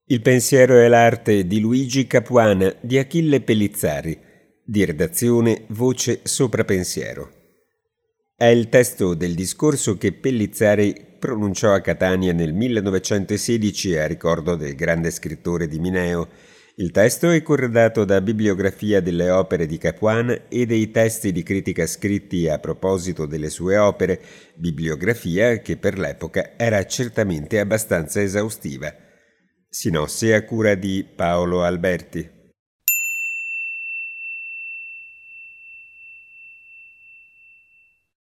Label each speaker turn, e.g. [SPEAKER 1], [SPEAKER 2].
[SPEAKER 1] Il pensiero e l'arte di Luigi Capuana di Achille Pellizzari, di redazione Voce Sopra Pensiero. È il testo del discorso che Pellizzari pronunciò a Catania nel 1916 a ricordo del grande scrittore di Mineo. Il testo è corredato da bibliografia delle opere di Capuana e dei testi di critica scritti a proposito delle sue opere, bibliografia che per l'epoca era certamente abbastanza esaustiva. Sinossi a cura di Paolo Alberti.